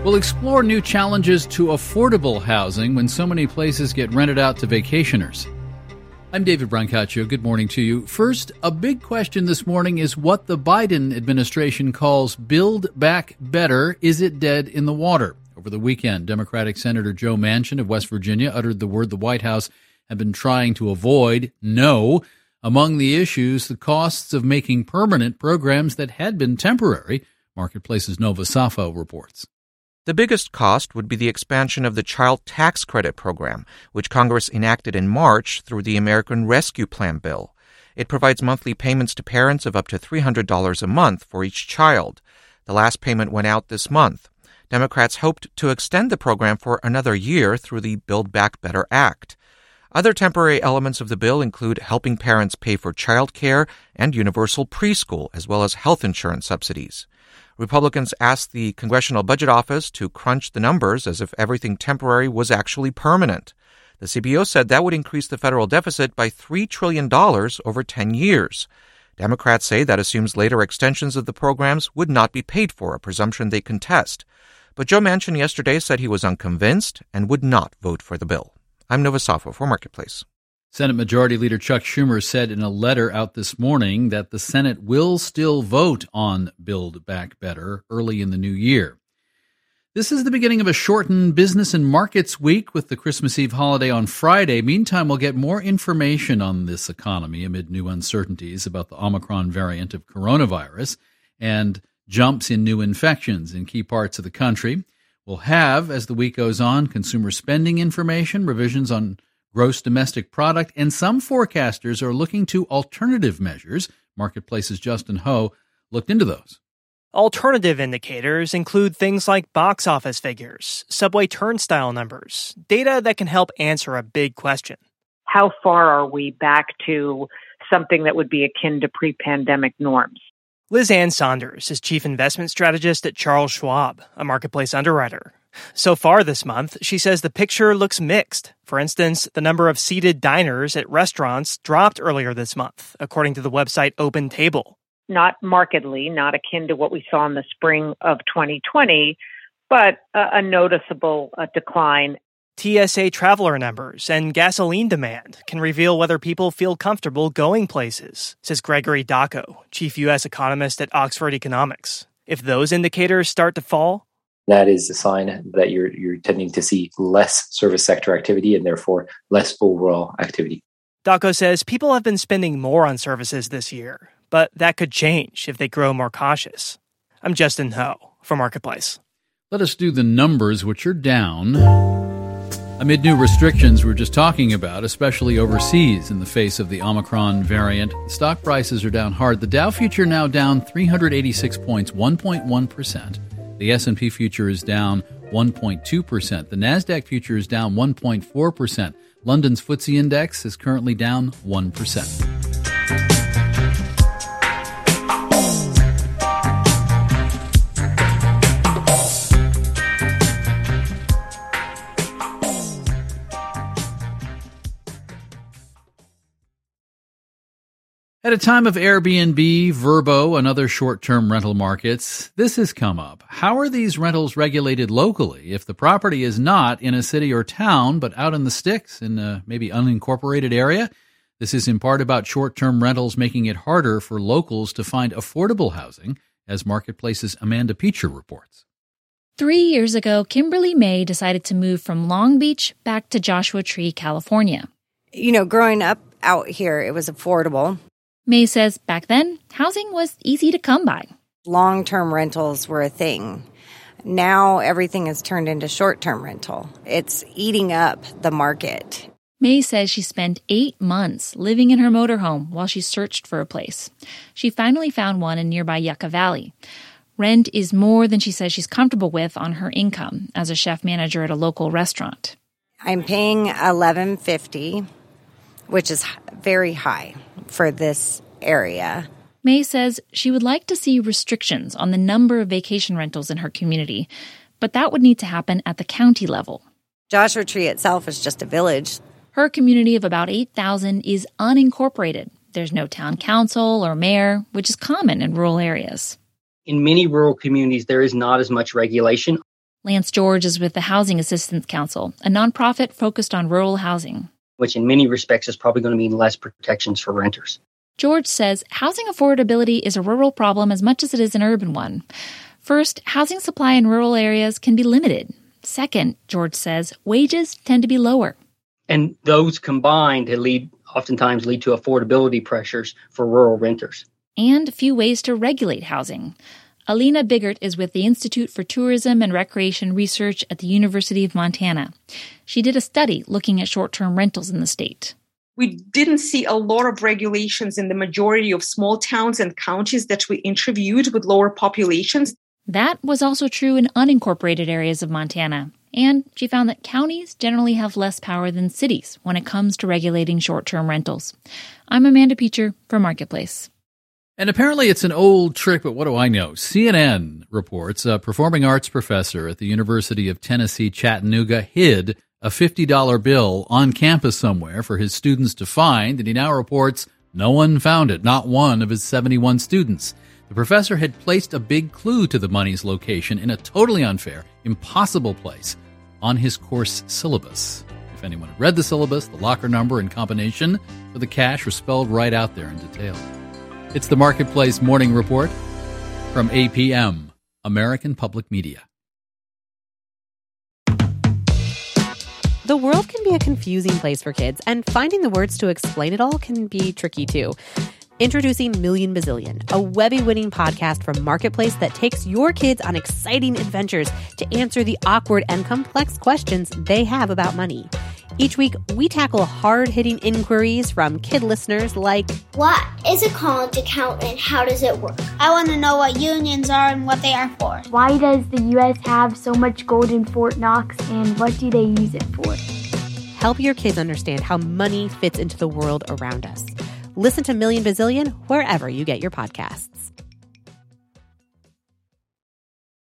We'll explore new challenges to affordable housing when so many places get rented out to vacationers. I'm David Brancaccio. Good morning to you. First, a big question this morning is what the Biden administration calls Build Back Better. Is it dead in the water? Over the weekend, Democratic Senator Joe Manchin of West Virginia uttered the word the White House had been trying to avoid, no. Among the issues, the costs of making permanent programs that had been temporary, Marketplace's Nova Safo reports. The biggest cost would be the expansion of the Child Tax Credit Program, which Congress enacted in March through the American Rescue Plan bill. It provides monthly payments to parents of up to $300 a month for each child. The last payment went out this month. Democrats hoped to extend the program for another year through the Build Back Better Act. Other temporary elements of the bill include helping parents pay for child care and universal preschool, as well as health insurance subsidies. Republicans asked the Congressional Budget Office to crunch the numbers as if everything temporary was actually permanent. The CBO said that would increase the federal deficit by $3 trillion over 10 years. Democrats say that assumes later extensions of the programs would not be paid for, a presumption they contest. But Joe Manchin yesterday said he was unconvinced and would not vote for the bill. I'm Nova Safo for Marketplace. Senate Majority Leader Chuck Schumer said in a letter out this morning that the Senate will still vote on Build Back Better early in the new year. This is the beginning of a shortened Business and Markets Week with the Christmas Eve holiday on Friday. Meantime, we'll get more information on this economy amid new uncertainties about the Omicron variant of coronavirus and jumps in new infections in key parts of the country. We'll have, as the week goes on, consumer spending information, revisions on gross domestic product, and some forecasters are looking to alternative measures. Marketplace's Justin Ho looked into those. Alternative indicators include things like box office figures, subway turnstile numbers, data that can help answer a big question. How far are we back to something that would be akin to pre-pandemic norms? Liz Ann Saunders is chief investment strategist at Charles Schwab, a marketplace underwriter. So far this month, she says the picture looks mixed. For instance, the number of seated diners at restaurants dropped earlier this month, according to the website OpenTable. Not markedly, not akin to what we saw in the spring of 2020, but a noticeable decline. TSA traveler numbers and gasoline demand can reveal whether people feel comfortable going places, says Gregory Dacco, chief U.S. economist at Oxford Economics. If those indicators start to fall, that is a sign that you're tending to see less service sector activity and therefore less overall activity. Dacco says people have been spending more on services this year, but that could change if they grow more cautious. I'm Justin Ho for Marketplace. Let us do the numbers, which are down amid new restrictions we're just talking about, especially overseas in the face of the Omicron variant. Stock prices are down hard. The Dow future now down 386 points, 1.1%. The S&P future is down 1.2%. The NASDAQ future is down 1.4%. London's FTSE index is currently down 1%. At a time of Airbnb, Vrbo, and other short-term rental markets, this has come up. How are these rentals regulated locally if the property is not in a city or town, but out in the sticks in a maybe unincorporated area? This is in part about short-term rentals making it harder for locals to find affordable housing, as Marketplace's Amanda Peacher reports. 3 years ago, Kimberly May decided to move from Long Beach back to Joshua Tree, California. Growing up out here, it was affordable. May says back then, housing was easy to come by. Long-term rentals were a thing. Now everything has turned into short-term rental. It's eating up the market. May says she spent 8 months living in her motorhome while she searched for a place. She finally found one in nearby Yucca Valley. Rent is more than she says she's comfortable with on her income as a chef manager at a local restaurant. I'm paying $11.50, which is very high for this area. May says she would like to see restrictions on the number of vacation rentals in her community, but that would need to happen at the county level. Joshua Tree itself is just a village. Her community of about 8,000 is unincorporated. There's no town council or mayor, which is common in rural areas. In many rural communities, there is not as much regulation. Lance George is with the Housing Assistance Council, a nonprofit focused on rural housing. Which in many respects is probably going to mean less protections for renters. George says housing affordability is a rural problem as much as it is an urban one. First, housing supply in rural areas can be limited. Second, George says, wages tend to be lower. And those combined oftentimes lead to affordability pressures for rural renters. And few ways to regulate housing. Alina Biggert is with the Institute for Tourism and Recreation Research at the University of Montana. She did a study looking at short-term rentals in the state. We didn't see a lot of regulations in the majority of small towns and counties that we interviewed with lower populations. That was also true in unincorporated areas of Montana. And she found that counties generally have less power than cities when it comes to regulating short-term rentals. I'm Amanda Peacher for Marketplace. And apparently it's an old trick, but what do I know? CNN reports a performing arts professor at the University of Tennessee, Chattanooga, hid a $50 bill on campus somewhere for his students to find, and he now reports no one found it, not one of his 71 students. The professor had placed a big clue to the money's location in a totally unfair, impossible place on his course syllabus. If anyone had read the syllabus, the locker number and combination for the cash were spelled right out there in detail. It's the Marketplace Morning Report from APM, American Public Media. The world can be a confusing place for kids, and finding the words to explain it all can be tricky too. Introducing Million Bazillion, a Webby-winning podcast from Marketplace that takes your kids on exciting adventures to answer the awkward and complex questions they have about money. Each week, we tackle hard-hitting inquiries from kid listeners like, what is a college account and how does it work? I want to know what unions are and what they are for. Why does the U.S. have so much gold in Fort Knox and what do they use it for? Help your kids understand how money fits into the world around us. Listen to Million Bazillion wherever you get your podcasts.